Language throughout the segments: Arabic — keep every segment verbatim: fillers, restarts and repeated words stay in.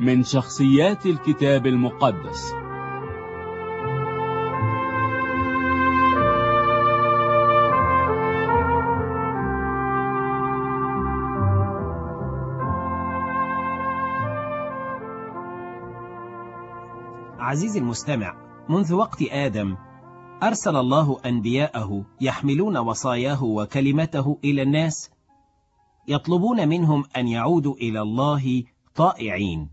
من شخصيات الكتاب المقدس. عزيزي المستمع، منذ وقت آدم أرسل الله أنبياءه يحملون وصاياه وكلمته إلى الناس، يطلبون منهم أن يعودوا إلى الله طائعين.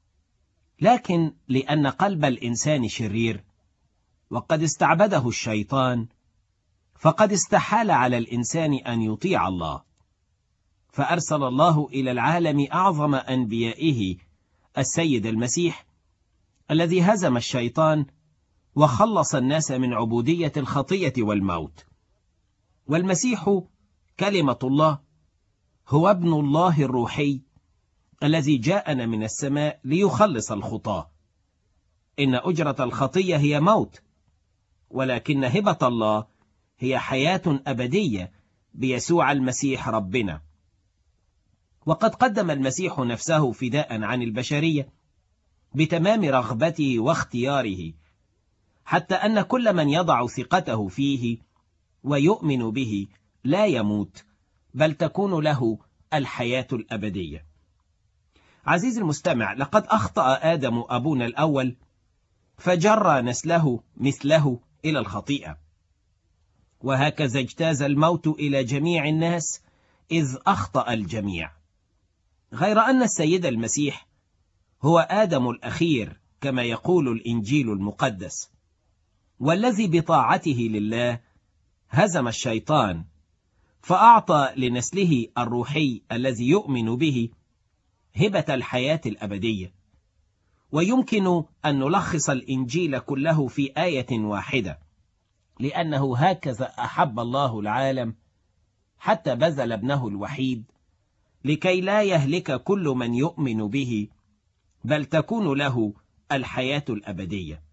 لكن لأن قلب الإنسان شرير وقد استعبده الشيطان، فقد استحال على الإنسان أن يطيع الله، فأرسل الله إلى العالم أعظم أنبيائه السيد المسيح، الذي هزم الشيطان وخلص الناس من عبودية الخطية والموت. والمسيح كلمة الله هو ابن الله الروحي الذي جاءنا من السماء ليخلص الخطاة. إن أجرة الخطية هي موت، ولكن هبة الله هي حياة أبدية بيسوع المسيح ربنا. وقد قدم المسيح نفسه فداء عن البشرية بتمام رغبته واختياره، حتى أن كل من يضع ثقته فيه ويؤمن به لا يموت، بل تكون له الحياة الأبدية. عزيزي المستمع، لقد أخطأ آدم أبونا الأول فجرى نسله مثله إلى الخطيئة، وهكذا اجتاز الموت إلى جميع الناس إذ أخطأ الجميع، غير أن السيد المسيح هو آدم الأخير كما يقول الإنجيل المقدس، والذي بطاعته لله هزم الشيطان، فأعطى لنسله الروحي الذي يؤمن به هبة الحياة الأبدية. ويمكن أن نلخص الإنجيل كله في آية واحدة: لأنه هكذا أحب الله العالم حتى بذل ابنه الوحيد، لكي لا يهلك كل من يؤمن به، بل تكون له الحياة الأبدية.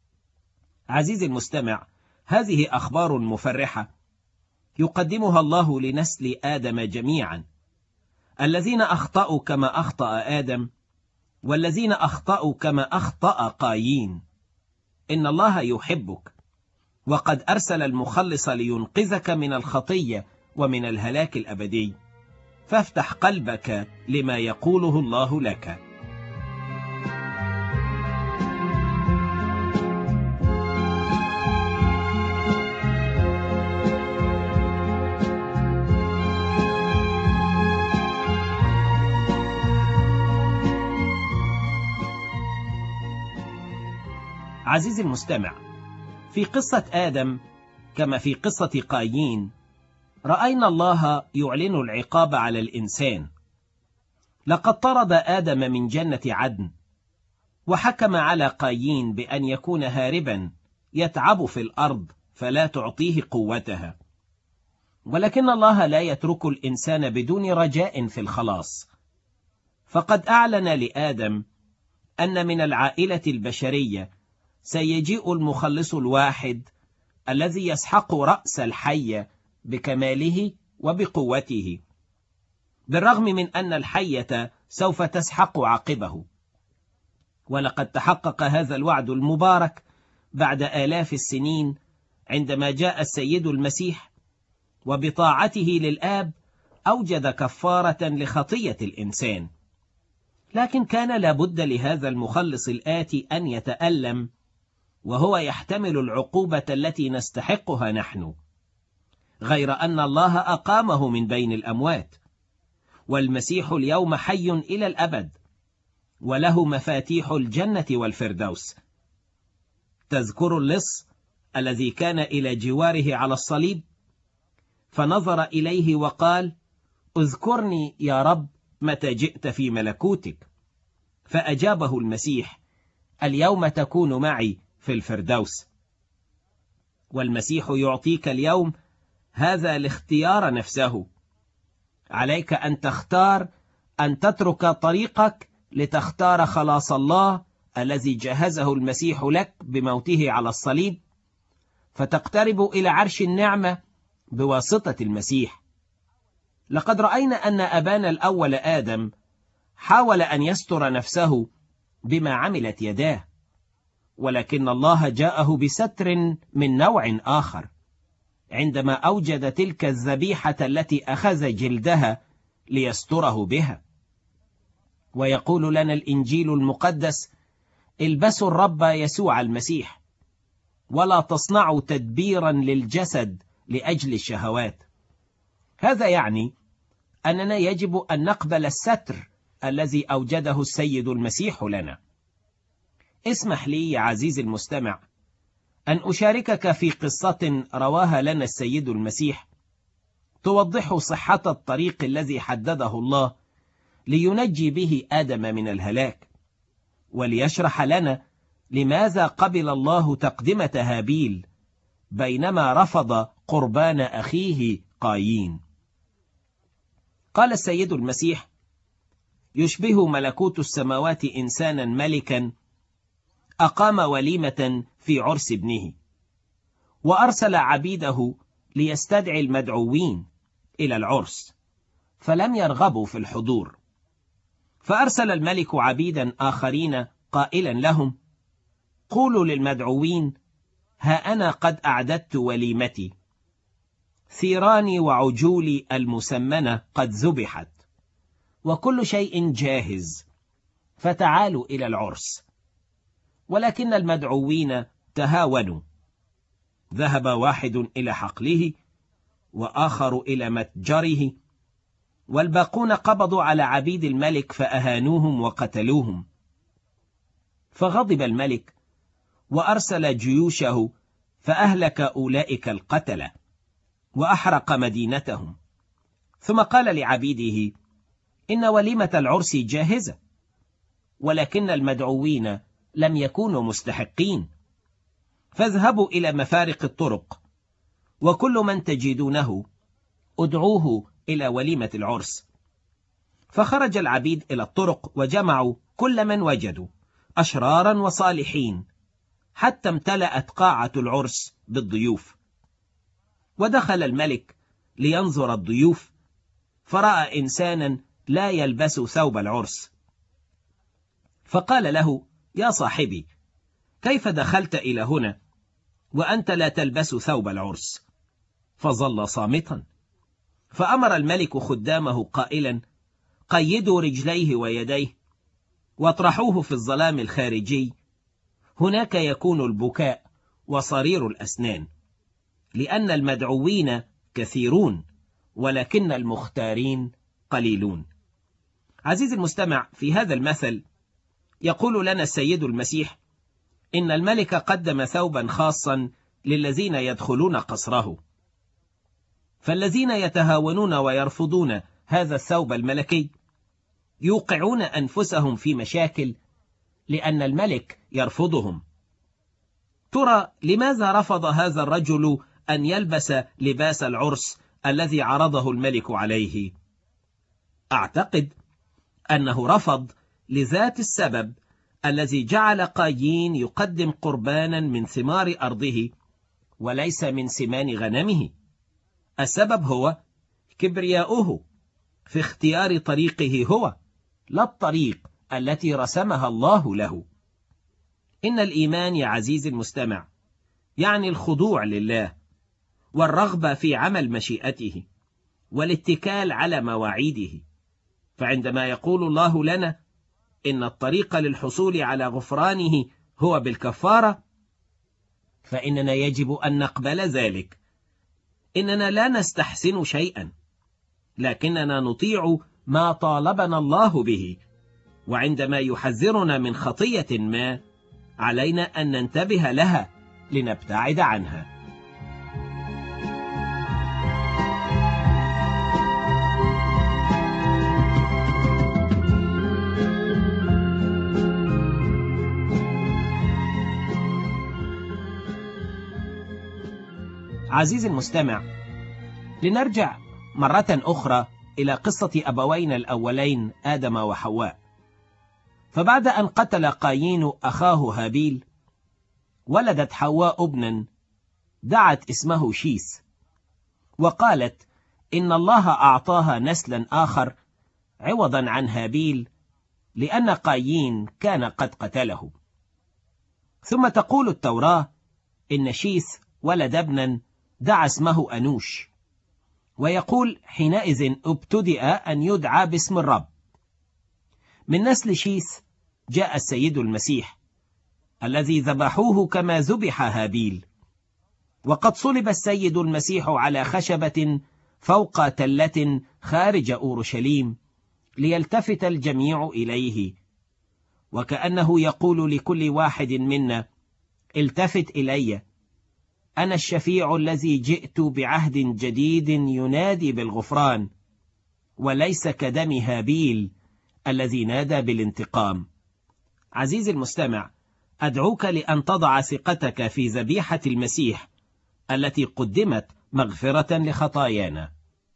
عزيزي المستمع، هذه أخبار مفرحة يقدمها الله لنسل آدم جميعا، الذين أخطأوا كما أخطأ آدم، والذين أخطأوا كما أخطأ قايين. إن الله يحبك، وقد أرسل المخلص لينقذك من الخطية ومن الهلاك الأبدي، فافتح قلبك لما يقوله الله لك. عزيزي المستمع، في قصة آدم كما في قصة قايين رأينا الله يعلن العقاب على الإنسان. لقد طرد آدم من جنة عدن، وحكم على قايين بأن يكون هاربا يتعب في الأرض فلا تعطيه قوتها. ولكن الله لا يترك الإنسان بدون رجاء في الخلاص، فقد أعلن لآدم أن من العائلة البشرية سيجيء المخلص الواحد الذي يسحق رأس الحية بكماله وبقوته، بالرغم من أن الحية سوف تسحق عقبه. ولقد تحقق هذا الوعد المبارك بعد آلاف السنين عندما جاء السيد المسيح، وبطاعته للآب أوجد كفارة لخطية الإنسان. لكن كان لابد لهذا المخلص الآتي أن يتألم، وهو يحتمل العقوبة التي نستحقها نحن، غير أن الله أقامه من بين الأموات، والمسيح اليوم حي إلى الأبد، وله مفاتيح الجنة والفردوس. تذكر اللص الذي كان إلى جواره على الصليب، فنظر إليه وقال: اذكرني يا رب متى جئت في ملكوتك. فأجابه المسيح: اليوم تكون معي في الفردوس. والمسيح يعطيك اليوم هذا الاختيار نفسه. عليك أن تختار أن تترك طريقك لتختار خلاص الله الذي جهزه المسيح لك بموته على الصليب، فتقترب إلى عرش النعمة بواسطة المسيح. لقد رأينا أن أبانا الأول آدم حاول أن يستر نفسه بما عملت يداه، ولكن الله جاءه بستر من نوع آخر عندما أوجد تلك الذبيحة التي أخذ جلدها ليستره بها. ويقول لنا الإنجيل المقدس: البسوا الرب يسوع المسيح، ولا تصنعوا تدبيرا للجسد لأجل الشهوات. هذا يعني أننا يجب أن نقبل الستر الذي أوجده السيد المسيح لنا. اسمح لي يا عزيزي المستمع أن أشاركك في قصة رواها لنا السيد المسيح توضح صحة الطريق الذي حدده الله لينجي به آدم من الهلاك، وليشرح لنا لماذا قبل الله تقدمة هابيل بينما رفض قربان أخيه قايين. قال السيد المسيح: يشبه ملكوت السماوات إنسانا ملكا أقام وليمة في عرس ابنه، وأرسل عبيده ليستدعي المدعوين إلى العرس، فلم يرغبوا في الحضور. فأرسل الملك عبيدا آخرين قائلا لهم: قولوا للمدعوين: ها أنا قد أعددت وليمتي، ثيراني وعجولي المسمنة قد ذبحت، وكل شيء جاهز، فتعالوا إلى العرس. ولكن المدعوين تهاونوا، ذهب واحد إلى حقله وآخر إلى متجره، والباقون قبضوا على عبيد الملك فأهانوهم وقتلوهم. فغضب الملك وأرسل جيوشه فأهلك أولئك القتلة وأحرق مدينتهم. ثم قال لعبيده: إن وليمة العرس جاهزة، ولكن المدعوين لم يكونوا مستحقين، فاذهبوا إلى مفارق الطرق، وكل من تجدونه ادعوه إلى وليمة العرس. فخرج العبيد إلى الطرق وجمعوا كل من وجدوا، أشرارا وصالحين، حتى امتلأت قاعة العرس بالضيوف. ودخل الملك لينظر الضيوف، فرأى إنسانا لا يلبس ثوب العرس، فقال له: يا صاحبي، كيف دخلت إلى هنا وأنت لا تلبس ثوب العرس؟ فظل صامتا. فأمر الملك خدامه قائلا: قيدوا رجليه ويديه واطرحوه في الظلام الخارجي، هناك يكون البكاء وصرير الأسنان، لأن المدعوين كثيرون ولكن المختارين قليلون. عزيزي المستمع، في هذا المثل يقول لنا السيد المسيح إن الملك قدم ثوبا خاصا للذين يدخلون قصره، فالذين يتهاونون ويرفضون هذا الثوب الملكي يوقعون أنفسهم في مشاكل، لأن الملك يرفضهم. ترى لماذا رفض هذا الرجل أن يلبس لباس العرس الذي عرضه الملك عليه؟ أعتقد أنه رفض لذات السبب الذي جعل قايين يقدم قربانا من ثمار أرضه وليس من سمان غنمه. السبب هو كبرياؤه في اختيار طريقه هو، لا الطريق التي رسمها الله له. إن الإيمان يا عزيزي المستمع يعني الخضوع لله، والرغبة في عمل مشيئته، والاتكال على مواعيده. فعندما يقول الله لنا إن الطريق للحصول على غفرانه هو بالكفارة، فإننا يجب أن نقبل ذلك. إننا لا نستحسن شيئا، لكننا نطيع ما طالبنا الله به، وعندما يحذرنا من خطية ما علينا أن ننتبه لها لنبتعد عنها. عزيزي المستمع، لنرجع مرة أخرى إلى قصة أبوينا الأولين آدم وحواء. فبعد أن قتل قايين أخاه هابيل، ولدت حواء ابنا دعت اسمه شيث، وقالت إن الله أعطاها نسلا آخر عوضا عن هابيل، لأن قايين كان قد قتله. ثم تقول التوراة إن شيث ولد ابنا دعا اسمه أنوش، ويقول حينئذ ابتدأ أن يدعى باسم الرب. من نسل شيث جاء السيد المسيح الذي ذبحوه كما ذبح هابيل، وقد صلب السيد المسيح على خشبة فوق تلة خارج أورشليم ليلتفت الجميع إليه، وكأنه يقول لكل واحد منا: التفت إلي، أنا الشفيع الذي جئت بعهد جديد ينادي بالغفران، وليس كدم هابيل الذي نادى بالانتقام. عزيزي المستمع، أدعوك لأن تضع ثقتك في ذبيحة المسيح التي قدمت مغفرة لخطايانا.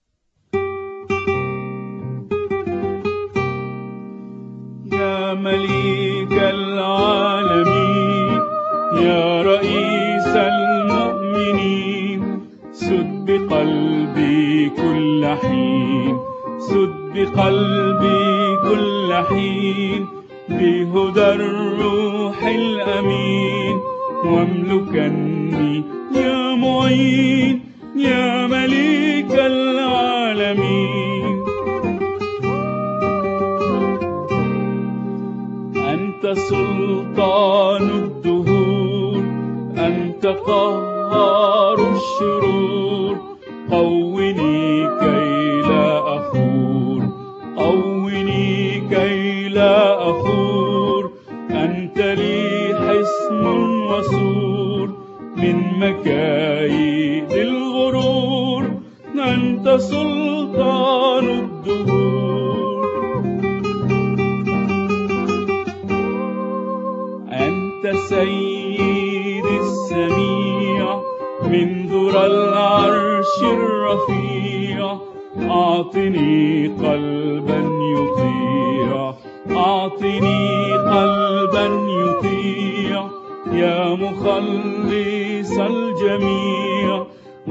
يا مليك العالمين، يا رئيس المؤمنين، سد بقلبي كل حين، سد بقلبي كل حين، بهدى الروح الأمين، واملكني يا معين، يا مليك العالمين. أنت سلطان الدهور، أنت قهار الشرور، قوني كي لا أخور، قوني كي لا أخور، أنت لي حصن وسور من مكايد الغرور، أنت سلطان الدهور. أنت سيد السميع من ذرى العرش الرفيع، أعطني قلبا يطيع، أعطني قلبا يطيع، يا مخلص الجميع،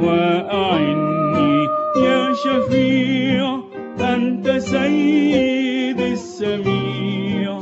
وأعني يا شفيع، أنت سيد السميع.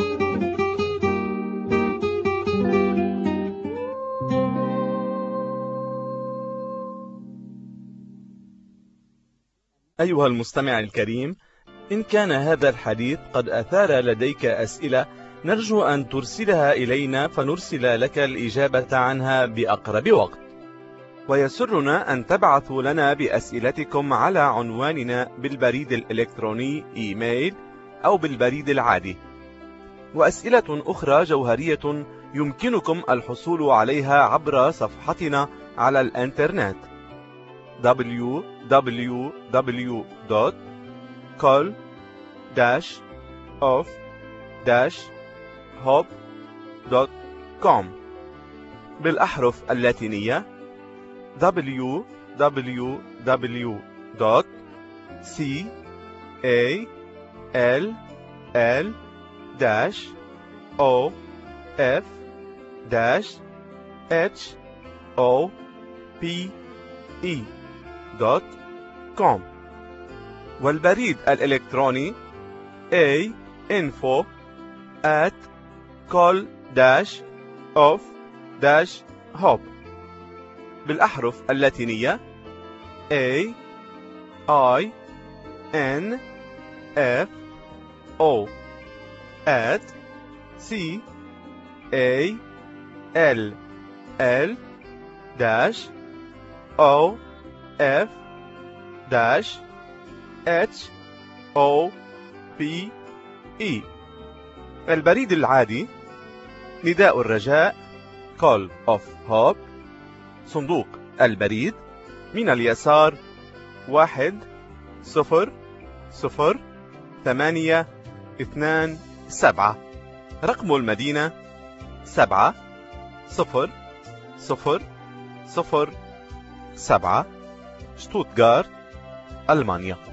أيها المستمع الكريم، إن كان هذا الحديث قد أثار لديك أسئلة، نرجو أن ترسلها إلينا فنرسل لك الإجابة عنها بأقرب وقت. ويسرنا أن تبعثوا لنا بأسئلتكم على عنواننا بالبريد الإلكتروني إيميل أو بالبريد العادي. وأسئلة أخرى جوهرية يمكنكم الحصول عليها عبر صفحتنا على الإنترنت دبليو دبليو دبليو دوت كول داش أوف داش هوب دوت كوم بالأحرف اللاتينية دبليو دبليو دبليو دوت سي إيه إل إل داش أو إف داش إتش أو بي إي دوت كوم، والبريد الإلكتروني A info at call dash of dash hop بالأحرف اللاتينية A I N F O at C A L L dash O F dash H O P E. البريد العادي نداء الرجاء Call of Hope، صندوق البريد من اليسار واحد صفر صفر ثمانية اثنان سبعة، رقم المدينة سبعة صفر صفر صفر سبعة، شتوتغارت، ألمانيا.